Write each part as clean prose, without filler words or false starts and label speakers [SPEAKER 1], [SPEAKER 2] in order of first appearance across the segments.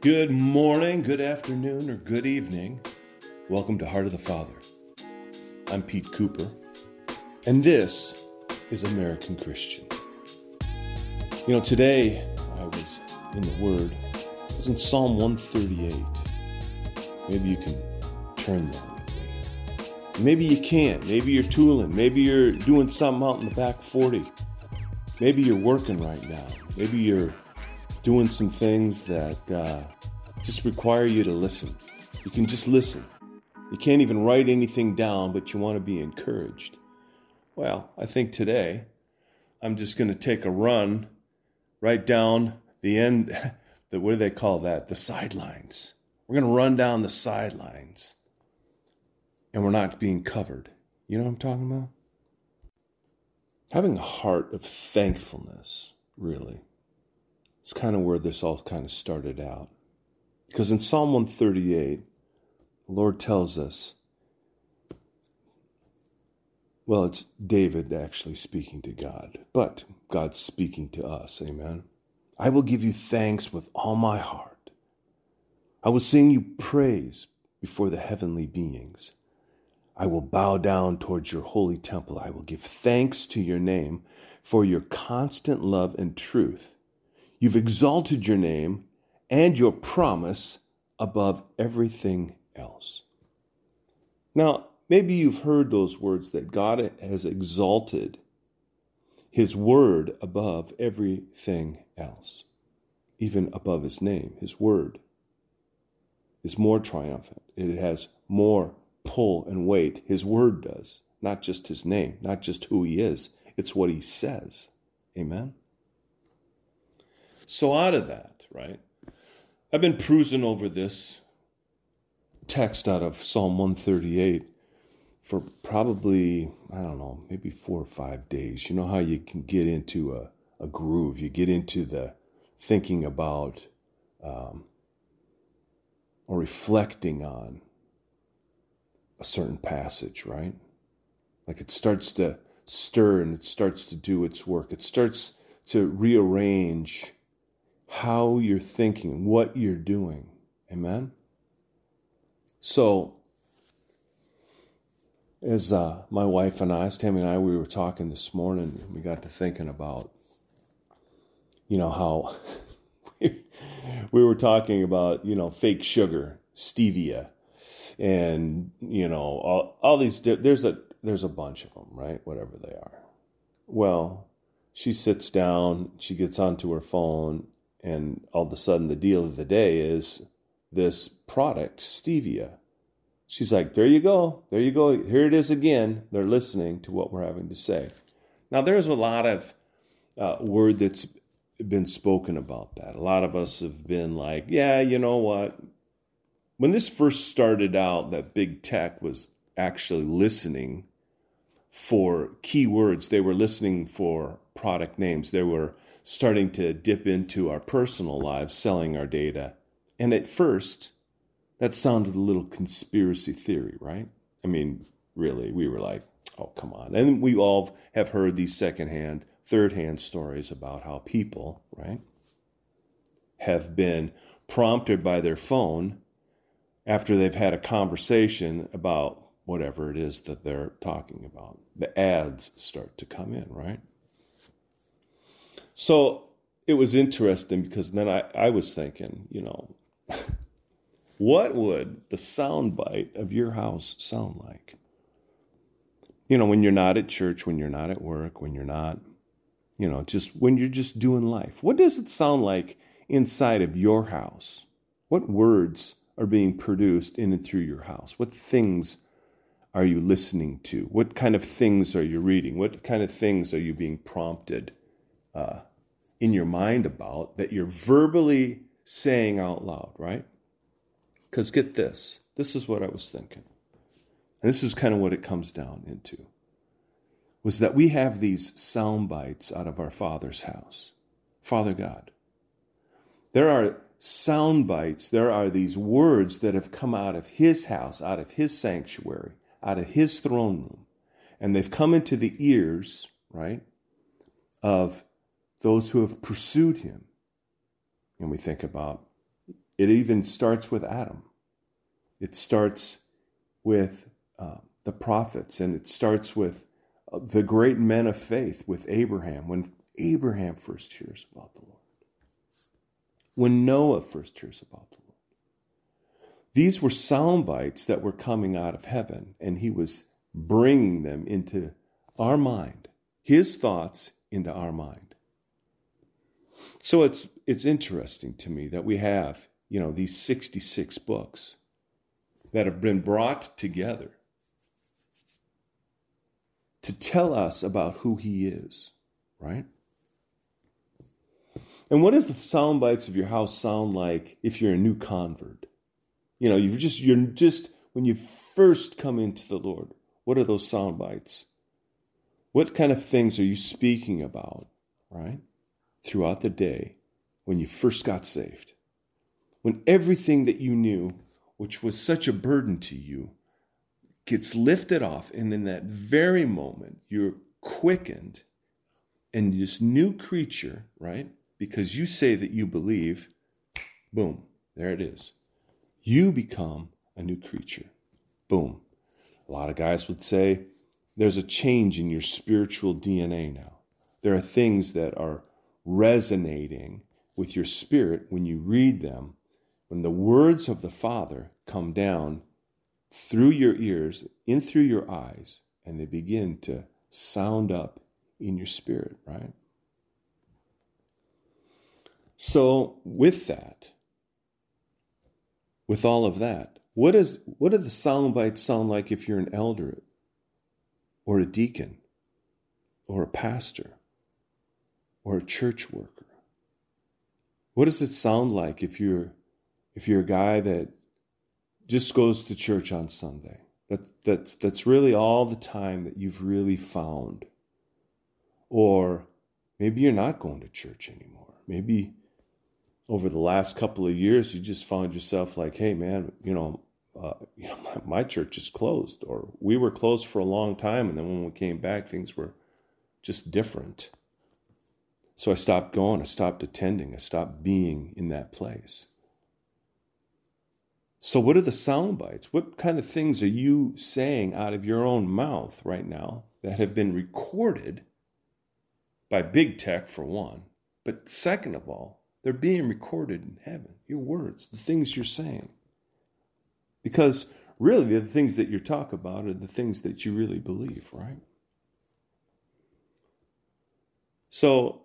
[SPEAKER 1] Good morning, good afternoon, or good evening. Welcome to Heart of the Father. I'm Pete Cooper, and this is American Christian. You know, today I was in the Word. I was in Psalm 138. Maybe you can turn there with me. Maybe you can't. Maybe you're tooling. Maybe you're doing something out in the back 40. Maybe you're working right now. Maybe you're doing some things that just require you to listen. You can just listen. You can't even write anything down, but you want to be encouraged. Well, I think today I'm just going to take a run right down the end, what do they call that? The sidelines. We're going to run down the sidelines, and we're not being covered. You know what I'm talking about? Having a heart of thankfulness, really. It's kind of where this all kind of started out. Because in Psalm 138, the Lord tells us, well, it's David actually speaking to God, but God's speaking to us, amen? I will give you thanks with all my heart. I will sing you praise before the heavenly beings. I will bow down towards your holy temple. I will give thanks to your name for your constant love and truth. You've exalted your name and your promise above everything else. Now, maybe you've heard those words that God has exalted his word above everything else, even above his name. His word is more triumphant. It has more pull and weight. His word does, not just his name, not just who he is. It's what he says. Amen? So out of that, right, I've been cruising over this text out of Psalm 138 for probably, I don't know, maybe 4 or 5 days. You know how you can get into a groove. You get into the thinking about or reflecting on a certain passage, right? Like it starts to stir and it starts to do its work. It starts to rearrange how you're thinking, what you're doing. Amen? So, as my wife and I, Tammy and I, we were talking this morning, we got to thinking about, you know, how we were talking about, you know, fake sugar, stevia, and, you know, all these, there's a bunch of them, right? Whatever they are. Well, she sits down, she gets onto her phone, and all of a sudden the deal of the day is this product, stevia. She's like, there you go. Here it is again. They're listening to what we're having to say. Now, there's a lot of word that's been spoken about that. A lot of us have been like, yeah, you know what? When this first started out, that big tech was actually listening for keywords. They were listening for product names. They were starting to dip into our personal lives, selling our data. And at first, that sounded a little conspiracy theory, right? I mean, really, we were like, oh, come on. And we all have heard these secondhand, third-hand stories about how people, right, have been prompted by their phone after they've had a conversation about whatever it is that they're talking about. The ads start to come in, right? So it was interesting because then I was thinking, you know, what would the soundbite of your house sound like? You know, when you're not at church, when you're not at work, when you're not, you know, just when you're just doing life. What does it sound like inside of your house? What words are being produced in and through your house? What things are you listening to? What kind of things are you reading? What kind of things are you being prompted in your mind about that you're verbally saying out loud, right? Because get this. This is what I was thinking. And this is kind of what it comes down into. Was that we have these sound bites out of our Father's house. Father God. There are sound bites. There are these words that have come out of his house, out of his sanctuary, out of his throne room. And they've come into the ears, right, of those who have pursued him. And we think about It even starts with Adam. It starts with the prophets, and it starts with the great men of faith, with Abraham, when Abraham first hears about the Lord. When Noah first hears about the Lord. These were sound bites that were coming out of heaven, and he was bringing them into our mind, his thoughts into our mind. So it's interesting to me that we have, these 66 books that have been brought together to tell us about who he is, right? And what does the sound bites of your house sound like if you're a new convert? You're just when you first come into the Lord, what are those sound bites? What kind of things are you speaking about, right? Throughout the day when you first got saved. When everything that you knew, which was such a burden to you, gets lifted off, and in that very moment, you're quickened, and this new creature, right? Because you say that you believe, boom, there it is. You become a new creature. Boom. A lot of guys would say there's a change in your spiritual DNA now. There are things that are resonating with your spirit when you read them, when the words of the Father come down through your ears, in through your eyes, and they begin to sound up in your spirit, right? So with that, with all of that, what do the sound bites sound like if you're an elder or a deacon or a pastor or a church worker? What does it sound like if you're a guy that just goes to church on Sunday? That's really all the time that you've really found. Or maybe you're not going to church anymore. Maybe over the last couple of years, you just found yourself like, hey, man, my church is closed, or we were closed for a long time, and then when we came back, things were just different. So I stopped going, I stopped attending, I stopped being in that place. So what are the sound bites? What kind of things are you saying out of your own mouth right now that have been recorded by big tech, for one, but second of all, they're being recorded in heaven, your words, the things you're saying. Because really, the things that you talk about are the things that you really believe, right? So,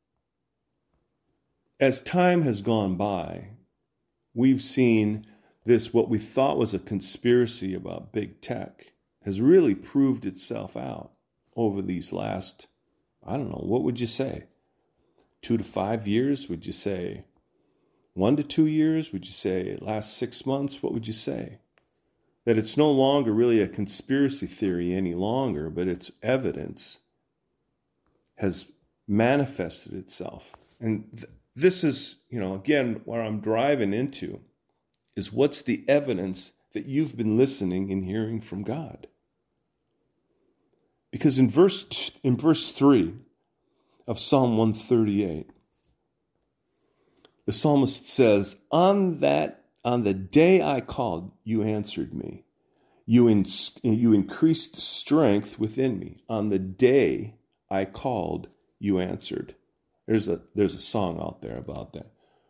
[SPEAKER 1] as time has gone by, we've seen this, what we thought was a conspiracy about big tech, has really proved itself out over these last, what would you say? 2 to 5 years? Would you say 1 to 2 years? Would you say last 6 months? What would you say? That it's no longer really a conspiracy theory any longer, but its evidence has manifested itself. And this is, again, where I'm driving into is what's the evidence that you've been listening and hearing from God? Because in verse 3 of Psalm 138, the psalmist says, on the day I called, you answered me. You increased strength within me. On the day I called, you answered. There's a song out there about that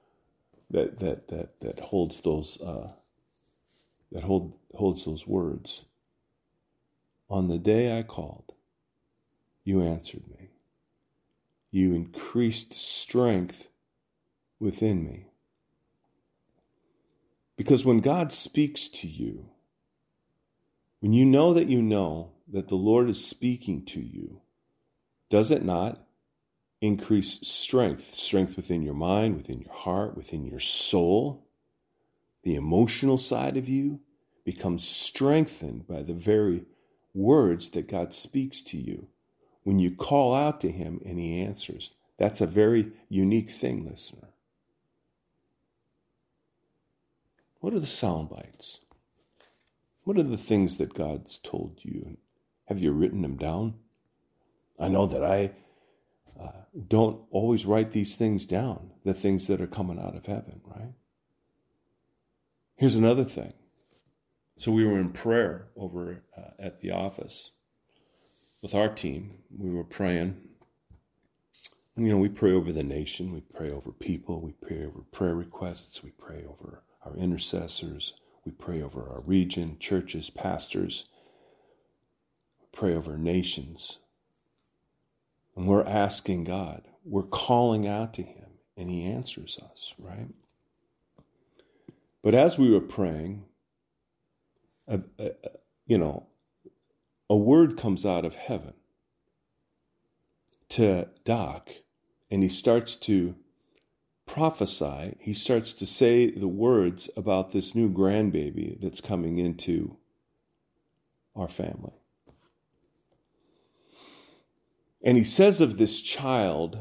[SPEAKER 1] holds those holds those words. On the day I called, you answered me. You increased strength within me. Because when God speaks to you, when you know that the Lord is speaking to you, does it not increase strength within your mind, within your heart, within your soul? The emotional side of you becomes strengthened by the very words that God speaks to you. When you call out to him and he answers, that's a very unique thing, listener. What are the sound bites? What are the things that God's told you? Have you written them down? I know that I don't always write these things down, the things that are coming out of heaven, right? Here's another thing. So we were in prayer over at the office with our team. We were praying. And, we pray over the nation. We pray over people. We pray over prayer requests. We pray over our intercessors. We pray over our region, churches, pastors. We pray over nations. And we're asking God. We're calling out to him, and he answers us, right? But as we were praying, a word comes out of heaven to Doc, and he starts to prophesy. He starts to say the words about this new grandbaby that's coming into our family. And he says of this child,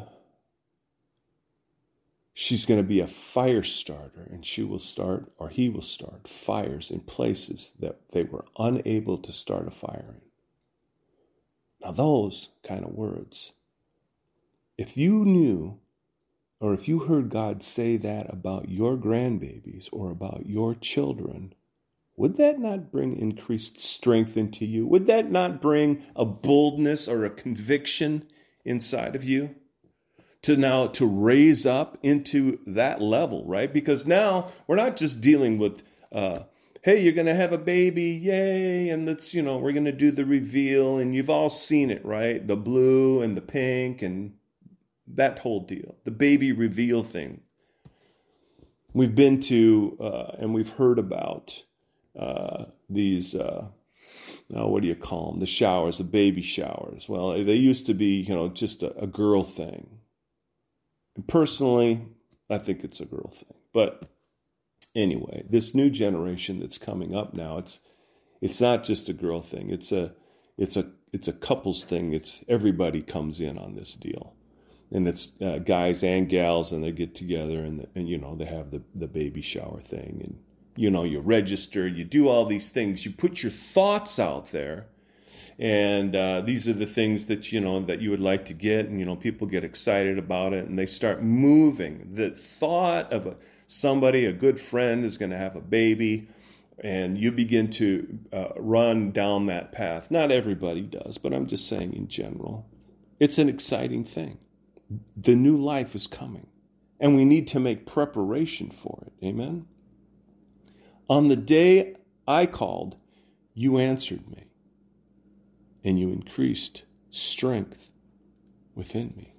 [SPEAKER 1] she's going to be a fire starter, and he will start fires in places that they were unable to start a fire in. Now those kind of words, if you knew or if you heard God say that about your grandbabies or about your children, would that not bring increased strength into you? Would that not bring a boldness or a conviction inside of you? To raise up into that level, right? Because now we're not just dealing with, hey, you're going to have a baby, yay, and let's, we're going to do the reveal, and you've all seen it, right? The blue and the pink and that whole deal, the baby reveal thing. We've been to, and we've heard about these, what do you call them? The showers, the baby showers. Well, they used to be, just a girl thing. And personally, I think it's a girl thing. But anyway, this new generation that's coming up now, it's not just a girl thing. It's a couples thing. It's everybody comes in on this deal, and it's guys and gals, and they get together and they have the baby shower thing, and you register, you do all these things, you put your thoughts out there. And these are the things that that you would like to get, and people get excited about it, and they start moving. The thought of a good friend is going to have a baby, and you begin to run down that path. Not everybody does, but I'm just saying in general, it's an exciting thing. The new life is coming, and we need to make preparation for it. Amen. On the day I called, you answered me. And you increased strength within me.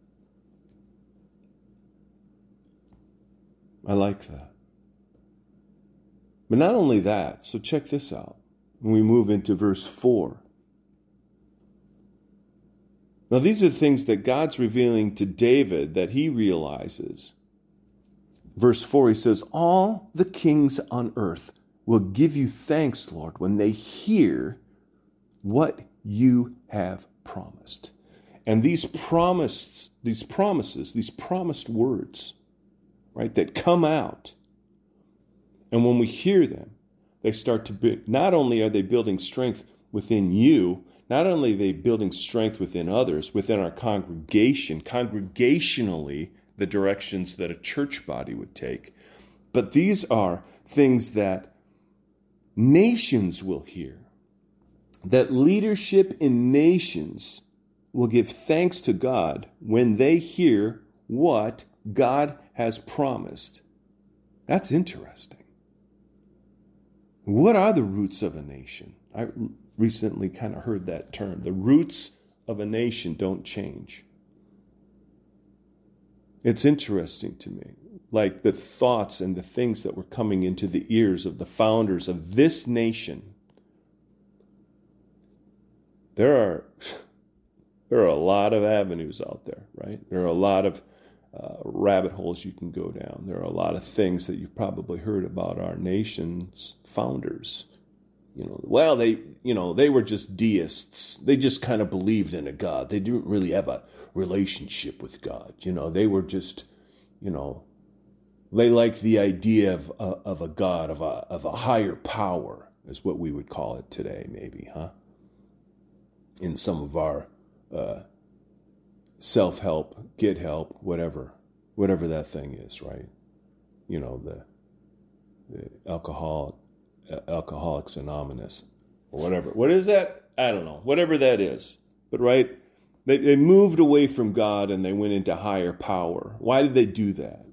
[SPEAKER 1] I like that. But not only that, so check this out. When we move into verse 4. Now these are things that God's revealing to David that he realizes. Verse 4, he says, all the kings on earth will give you thanks, Lord, when they hear what you have promised. And these promised words, right, that come out. And when we hear them, they start to be, not only are they building strength within you, not only are they building strength within others, within our congregation, congregationally, the directions that a church body would take, but these are things that nations will hear. That leadership in nations will give thanks to God when they hear what God has promised. That's interesting. What are the roots of a nation? I recently kind of heard that term. The roots of a nation don't change. It's interesting to me, like the thoughts and the things that were coming into the ears of the founders of this nation. There are a lot of avenues out there, right? There are a lot of rabbit holes you can go down. There are a lot of things that you've probably heard about our nation's founders. They were just deists. They just kind of believed in a God. They didn't really have a relationship with God. They were just, they liked the idea of a God, of a higher power, is what we would call it today, maybe, huh? In some of our self-help, get help, whatever that thing is, right? Alcoholics Anonymous, or whatever. What is that? I don't know. Whatever that is. But right, they moved away from God and they went into higher power. Why did they do that?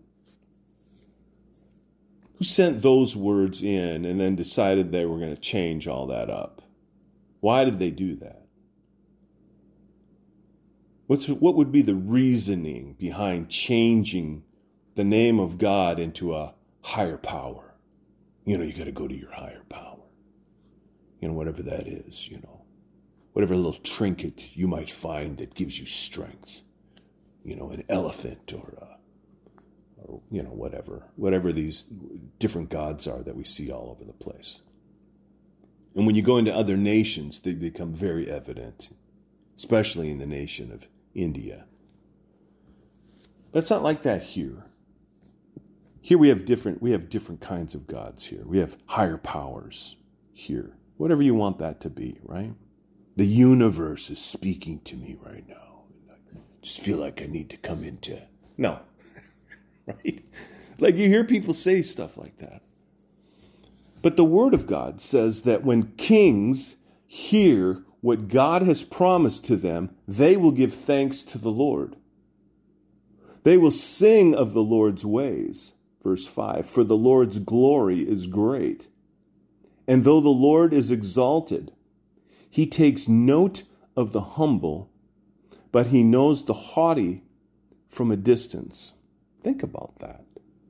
[SPEAKER 1] Who sent those words in and then decided they were going to change all that up? Why did they do that? What would be the reasoning behind changing the name of God into a higher power? You got to go to your higher power. Whatever that is, Whatever little trinket you might find that gives you strength. An elephant or whatever these different gods are that we see all over the place. And when you go into other nations, they become very evident, especially in the nation of India. But it's not like that here. Here we have different kinds of gods here. We have higher powers here. Whatever you want that to be, right? The universe is speaking to me right now. I just feel like I need to come into... No. Right? Like you hear people say stuff like that. But the Word of God says that when kings hear what God has promised to them, they will give thanks to the Lord. They will sing of the Lord's ways. Verse 5, for the Lord's glory is great. And though the Lord is exalted, he takes note of the humble, but he knows the haughty from a distance. Think about that.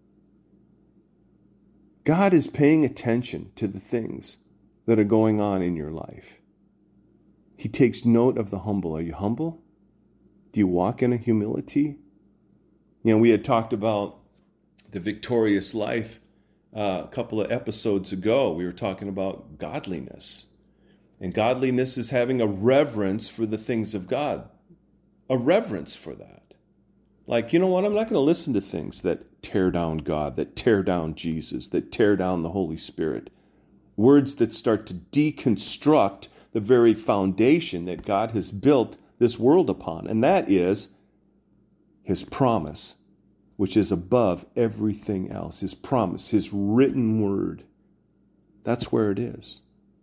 [SPEAKER 1] God is paying attention to the things that are going on in your life. He takes note of the humble. Are you humble? Do you walk in a humility? We had talked about the victorious life a couple of episodes ago. We were talking about godliness. And godliness is having a reverence for the things of God. A reverence for that. Like, you know what? I'm not going to listen to things that tear down God, that tear down Jesus, that tear down the Holy Spirit. Words that start to deconstruct the very foundation that God has built this world upon. And that is his promise, which is above everything else. His promise, his written word. That's where it is.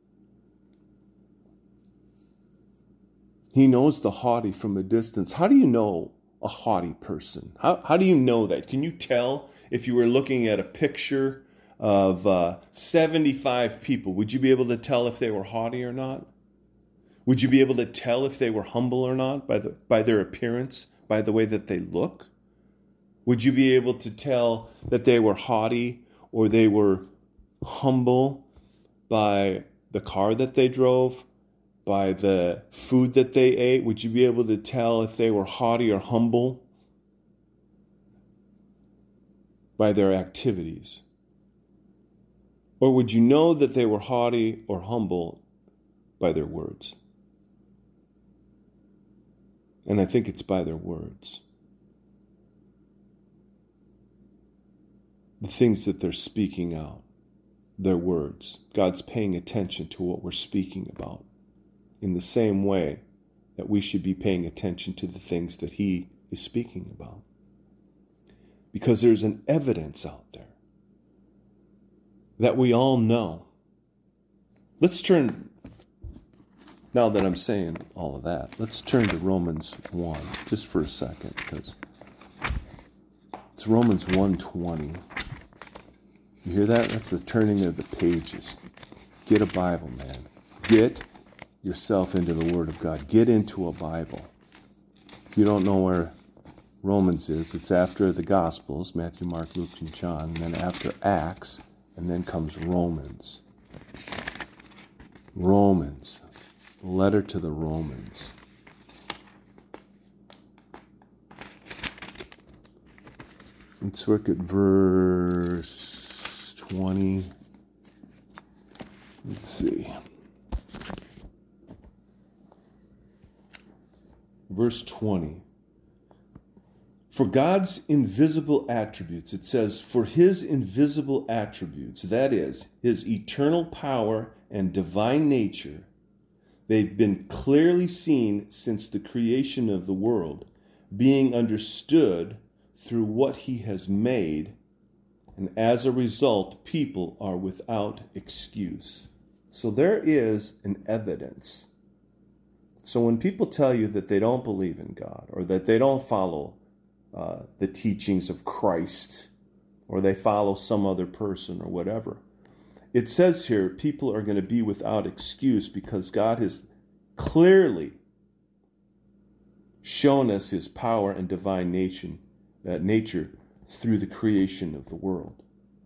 [SPEAKER 1] He knows the haughty from a distance. How do you know a haughty person? How do you know that? Can you tell if you were looking at a picture of 75 people? Would you be able to tell if they were haughty or not? Would you be able to tell if they were humble or not by their appearance, by the way that they look? Would you be able to tell that they were haughty or they were humble by the car that they drove, by the food that they ate? Would you be able to tell if they were haughty or humble by their activities? Or would you know that they were haughty or humble by their words? And I think it's by their words. The things that they're speaking out, their words. God's paying attention to what we're speaking about in the same way that we should be paying attention to the things that he is speaking about. Because there's an evidence out there that we all know. Let's turn, now that I'm saying all of that, let's turn to Romans 1 just for a second, because it's Romans 1:20. You hear that? That's the turning of the pages. Get a Bible, man. Get yourself into the Word of God. Get into a Bible. If you don't know where Romans is, it's after the Gospels, Matthew, Mark, Luke, and John, and then after Acts, and then comes Romans. Romans. Letter to the Romans. Let's look at verse 20. Let's see. Verse 20. For God's invisible attributes, it says, for his invisible attributes, that is, his eternal power and divine nature, they've been clearly seen since the creation of the world, being understood through what he has made, And as a result, people are without excuse. So there is an evidence. So when people tell you that they don't believe in God, or that they don't follow the teachings of Christ, or they follow some other person or whatever, it says here people are going to be without excuse because God has clearly shown us his power and divine nature through the creation of the world.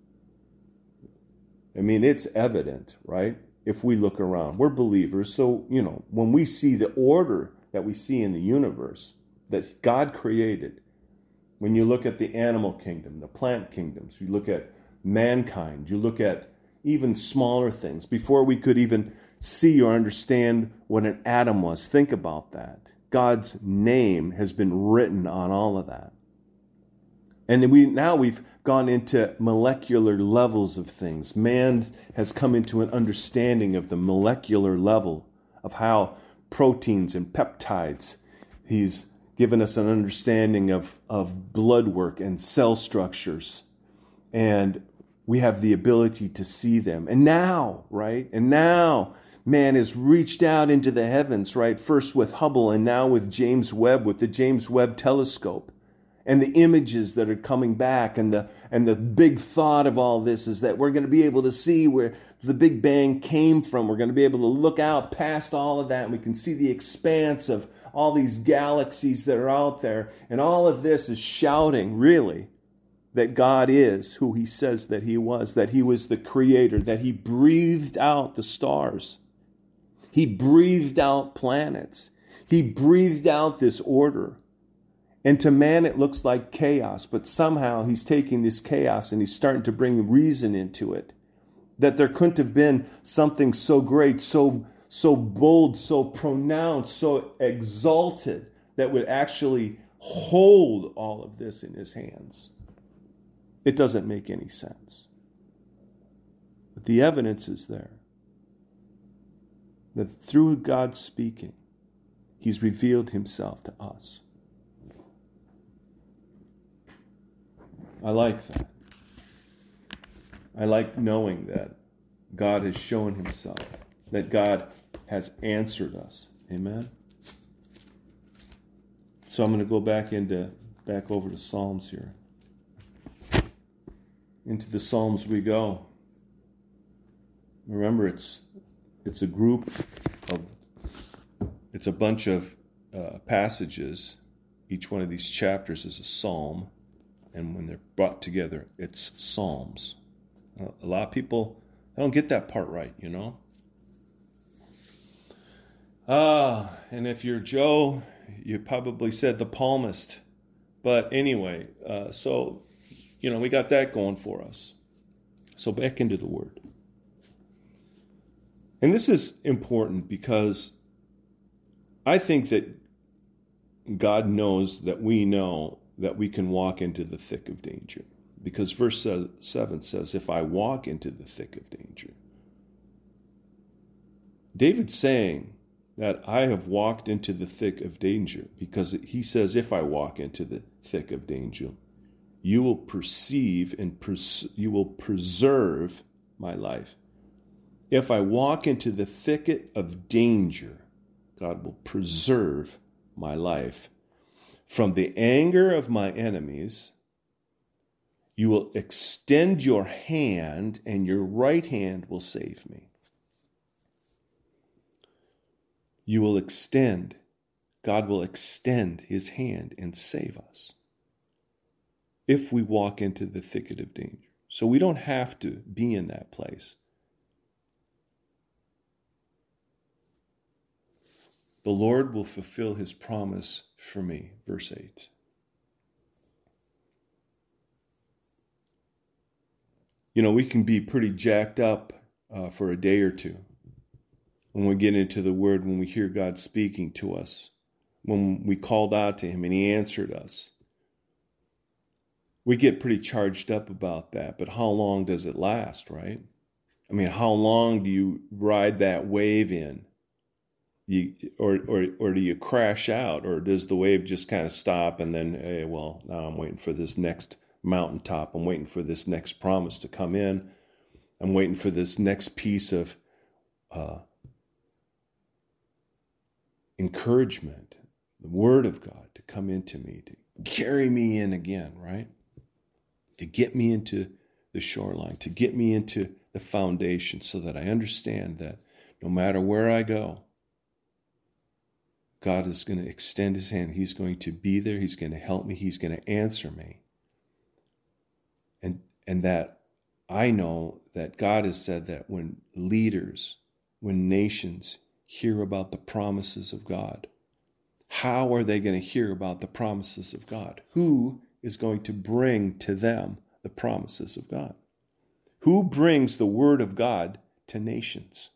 [SPEAKER 1] I mean, it's evident, right? If we look around, we're believers. So, when we see the order that we see in the universe that God created, when you look at the animal kingdom, the plant kingdoms, you look at mankind, you look at even smaller things, before we could even see or understand what an atom was, think about that. God's name has been written on all of that. And we've gone into molecular levels of things. Man has come into an understanding of the molecular level of how proteins and peptides, he's given us an understanding of blood work and cell structures. And we have the ability to see them. And now, right? And now man has reached out into the heavens, right? First with Hubble and now with James Webb, with the James Webb telescope. And the images that are coming back, and the big thought of all this is that we're going to be able to see where the Big Bang came from. We're going to be able to look out past all of that, and we can see the expanse of all these galaxies that are out there. And all of this is shouting, really, that God is who he says that he was the creator, that he breathed out the stars. He breathed out planets. He breathed out this order. And to man, it looks like chaos, but somehow he's taking this chaos and he's starting to bring reason into it. That there couldn't have been something so great, so bold, so pronounced, so exalted that would actually hold all of this in his hands. It doesn't make any sense. But the evidence is there. That through God speaking, he's revealed himself to us. I like that. I like knowing that God has shown himself, that God has answered us. Amen? So I'm going to go back over to Psalms here. Into the Psalms we go. Remember, it's a bunch of passages. Each one of these chapters is a psalm. And when they're brought together, it's psalms. A lot of people, I don't get that part right, And if you're Joe, you probably said the psalmist. But anyway, we got that going for us. So back into the Word. And this is important because I think that God knows that we know that we can walk into the thick of danger. Because verse 7 says, if I walk into the thick of danger. David's saying that I have walked into the thick of danger because he says, if I walk into the thick of danger, you will perceive and you will preserve my life. If I walk into the thicket of danger, God will preserve my life. From the anger of my enemies, you will extend your hand, and your right hand will save me. God will extend his hand and save us if we walk into the thicket of danger. So we don't have to be in that place. The Lord will fulfill his promise for me. Verse 8. We can be pretty jacked up for a day or two when we get into the Word, when we hear God speaking to us, when we called out to him and he answered us. We get pretty charged up about that, but how long does it last, right? I mean, how long do you ride that wave in? Or do you crash out, or does the wave just kind of stop and then, hey, well, now I'm waiting for this next mountaintop. I'm waiting for this next promise to come in. I'm waiting for this next piece of encouragement, the Word of God to come into me, to carry me in again, right? To get me into the shoreline, to get me into the foundation so that I understand that no matter where I go, God is going to extend his hand. He's going to be there. He's going to help me. He's going to answer me. And that I know that God has said that when leaders, when nations hear about the promises of God, how are they going to hear about the promises of God? Who is going to bring to them the promises of God? Who brings the word of God to nations?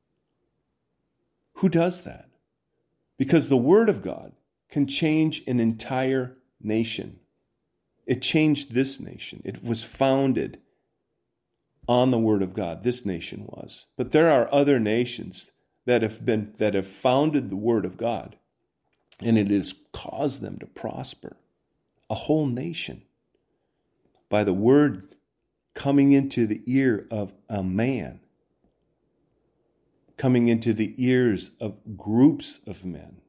[SPEAKER 1] Who does that? Because the word of God can change an entire nation. It changed this nation. It was founded on the word of God. This nation was. But there are other nations that have founded the word of God, and it has caused them to prosper. A whole nation by the word coming into the ear of a man, coming into the ears of groups of men.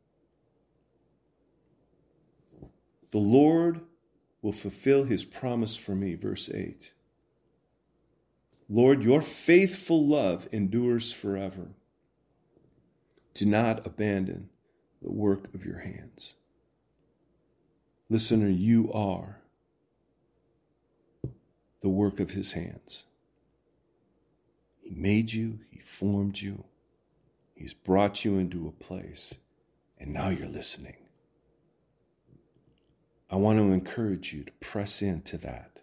[SPEAKER 1] The Lord will fulfill his promise for me, verse 8. Lord, your faithful love endures forever. Do not abandon the work of your hands. Listener, you are the work of his hands. He made you, he formed you, he's brought you into a place, and now you're listening. I want to encourage you to press into that.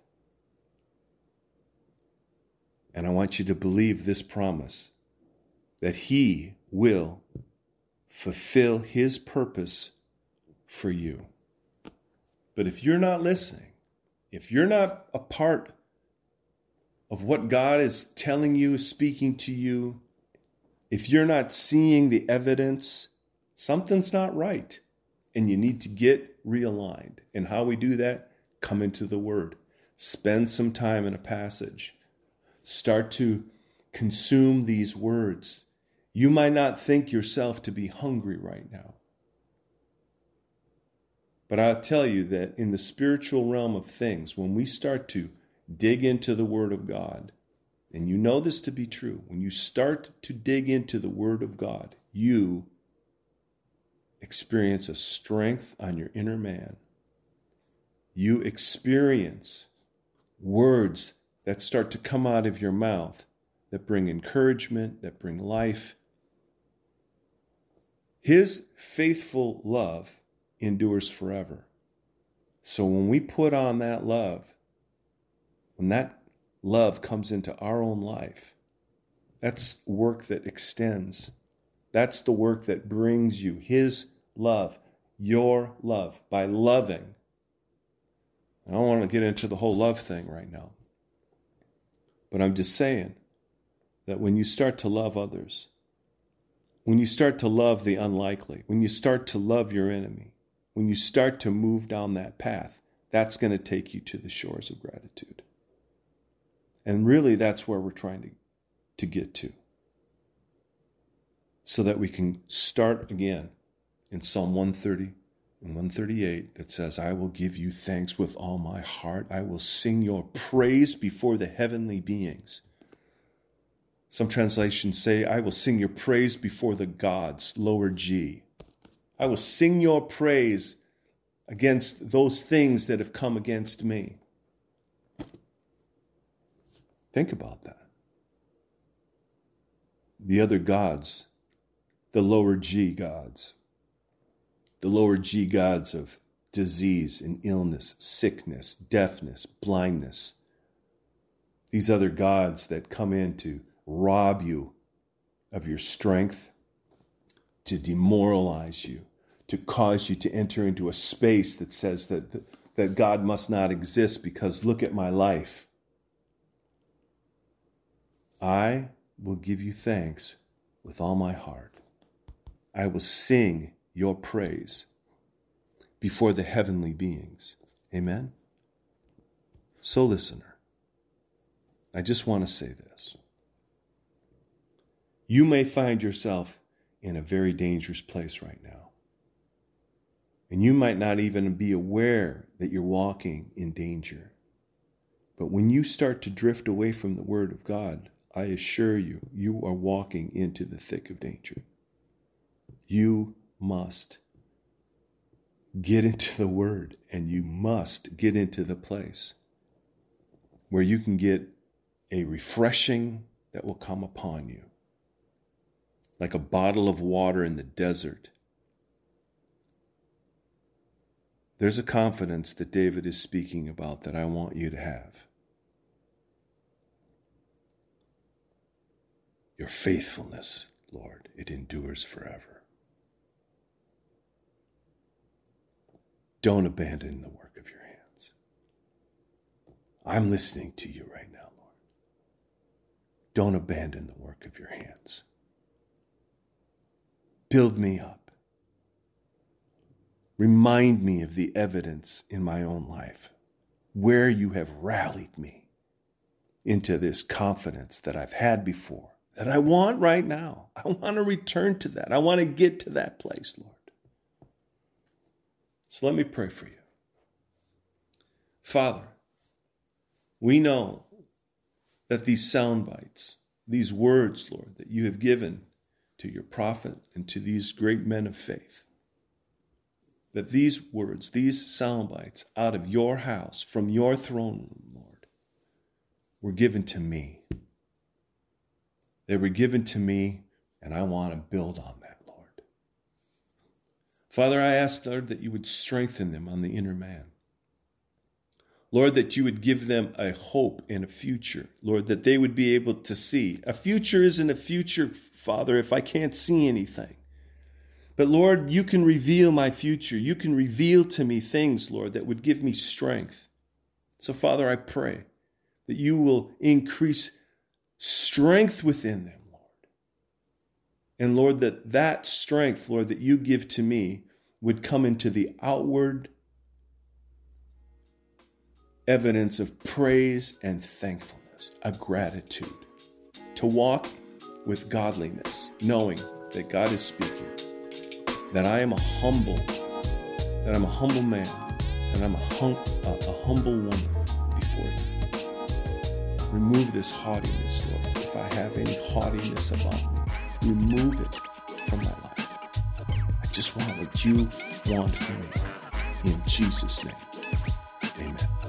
[SPEAKER 1] And I want you to believe this promise that he will fulfill his purpose for you. But if you're not listening, if you're not a part of what God is telling you, speaking to you, if you're not seeing the evidence, something's not right. And you need to get realigned. And how we do that? Come into the Word. Spend some time in a passage. Start to consume these words. You might not think yourself to be hungry right now. But I'll tell you that in the spiritual realm of things, when we start to dig into the Word of God, and you know this to be true, when you start to dig into the Word of God, you experience a strength on your inner man. You experience words that start to come out of your mouth that bring encouragement, that bring life. His faithful love endures forever. So when we put on that love, when that love comes into our own life, that's work that extends. That's the work that brings you his love, your love, by loving. I don't want to get into the whole love thing right now. But I'm just saying that when you start to love others, when you start to love the unlikely, when you start to love your enemy, when you start to move down that path, that's going to take you to the shores of gratitude. And really, that's where we're trying to get to. So that we can start again in Psalm 130 and 138 that says, I will give you thanks with all my heart. I will sing your praise before the heavenly beings. Some translations say, I will sing your praise before the gods, lower G. I will sing your praise against those things that have come against me. Think about that. The other gods, the lower G gods, the lower G gods of disease and illness, sickness, deafness, blindness. These other gods that come in to rob you of your strength, to demoralize you, to cause you to enter into a space that says that God must not exist because look at my life. I will give you thanks with all my heart. I will sing your praise before the heavenly beings. Amen? So, listener, I just want to say this. You may find yourself in a very dangerous place right now. And you might not even be aware that you're walking in danger. But when you start to drift away from the Word of God, I assure you, you are walking into the thick of danger. You must get into the Word, and you must get into the place where you can get a refreshing that will come upon you, like a bottle of water in the desert. There's a confidence that David is speaking about that I want you to have. Your faithfulness, Lord, it endures forever. Don't abandon the work of your hands. I'm listening to you right now, Lord. Don't abandon the work of your hands. Build me up. Remind me of the evidence in my own life where you have rallied me into this confidence that I've had before, that I want right now. I want to return to that. I want to get to that place, Lord. So let me pray for you. Father, we know that these sound bites, these words, Lord, that you have given to your prophet and to these great men of faith, that these words, these sound bites out of your house, from your throne room, Lord, were given to me. They were given to me, and I want to build on that, Lord. Father, I ask, Lord, that you would strengthen them on the inner man. Lord, that you would give them a hope in a future. Lord, that they would be able to see. A future isn't a future, Father, if I can't see anything. But Lord, you can reveal my future. You can reveal to me things, Lord, that would give me strength. So, Father, I pray that you will increase strength within them, Lord. And Lord, that strength, Lord, that you give to me would come into the outward evidence of praise and thankfulness, a gratitude, to walk with godliness, knowing that God is speaking, that I am a humble man, and I'm a humble woman before you. Remove this haughtiness, Lord. If I have any haughtiness about me, remove it from my life. I just want what you want for me. In Jesus' name, amen.